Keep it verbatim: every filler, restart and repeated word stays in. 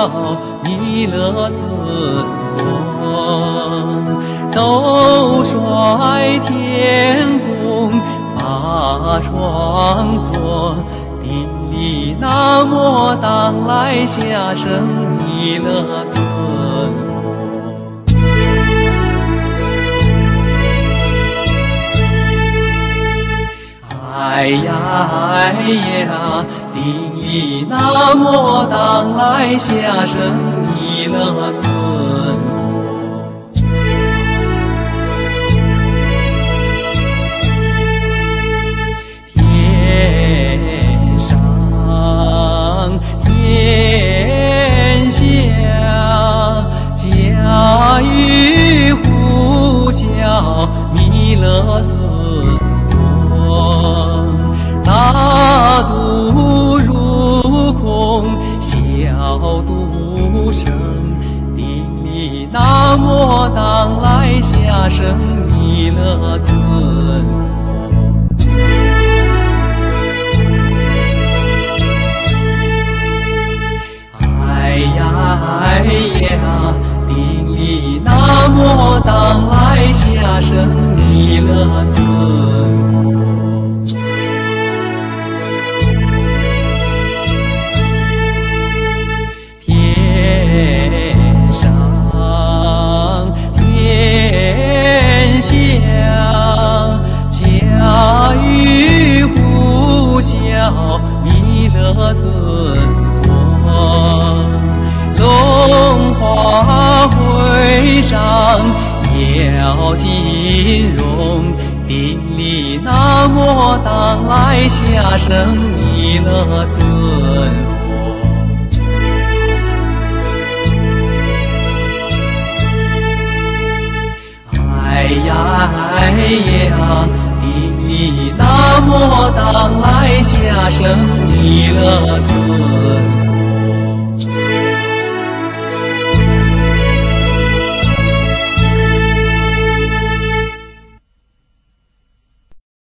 弥勒尊王，斗率天宫八双座，顶礼南无当来下生弥勒尊佛。哎呀哎呀，顶礼南无当来下生弥勒尊佛。天上天下，家喻户晓弥勒尊佛。大度如空，小度生，顶礼南无当来下生弥勒尊佛。哎呀哎呀，顶礼南无当来下生弥勒尊佛。天上天下，家喻户晓弥勒尊王，龙华会上耀金荣，顶礼南无当来下生弥勒尊佛。哎呀哎呀，顶礼南无当来下生弥勒尊